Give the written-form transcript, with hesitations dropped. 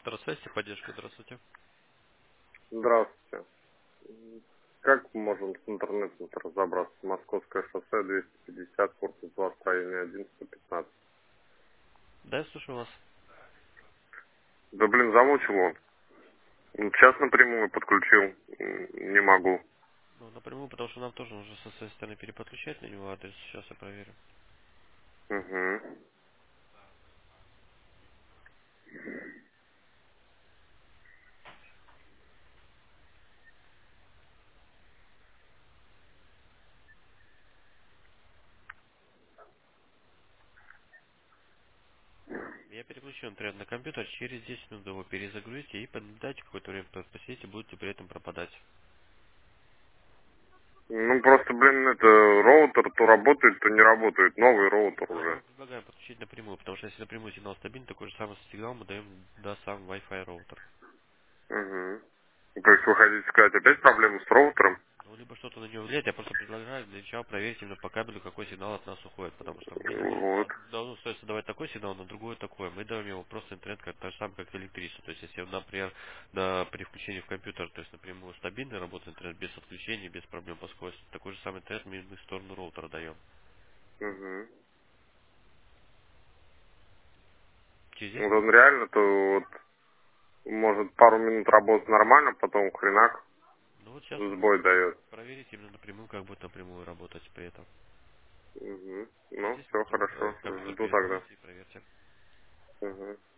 Здравствуйте, поддержка, здравствуйте. Здравствуйте. Как мы можем с интернетом разобраться? Московское шоссе 250, корпус 2, строение 1, 115. Да, я слушаю вас. Да блин, замучил он. Сейчас напрямую подключил. Не могу. Ну, напрямую, потому что нам тоже нужно со своей стороны переподключать на него адрес. Сейчас я проверю. Угу. Я переключу интернет на компьютер, через 10 минут его перезагрузите и дайте какое-то время посидите, будете при этом пропадать. Ну просто, блин, это роутер то работает, то не работает. Новый роутер А мы уже. предлагаем подключить напрямую, потому что если напрямую сигнал стабильный, такой же самый сигнал мы даем до сам Wi-Fi роутер. Угу. То есть вы хотите сказать, опять проблемы с роутером? Ну, либо что-то на него влияет, я просто предлагаю для начала проверить именно по кабелю, какой сигнал от нас уходит, потому что мне Вот. давно стоит давать такой сигнал, на другой такой. Мы даем ему просто интернет как так же самое, как электричество. То есть, если, например, при включении в компьютер, то есть напрямую стабильный работает интернет без отключения, без проблем по скорости, такой же самый интернет мы в сторону роутера даем. Угу. Через 10 Вот минут. он реально, то вот может пару минут работать нормально, потом хренак Ну вот сейчас вы сбой можете дает. проверить именно напрямую, как будет напрямую работать при этом. Угу. Через Ну, 10 все минут хорошо. компьютер Жду тогда. перезагрузите и проверьте. Угу.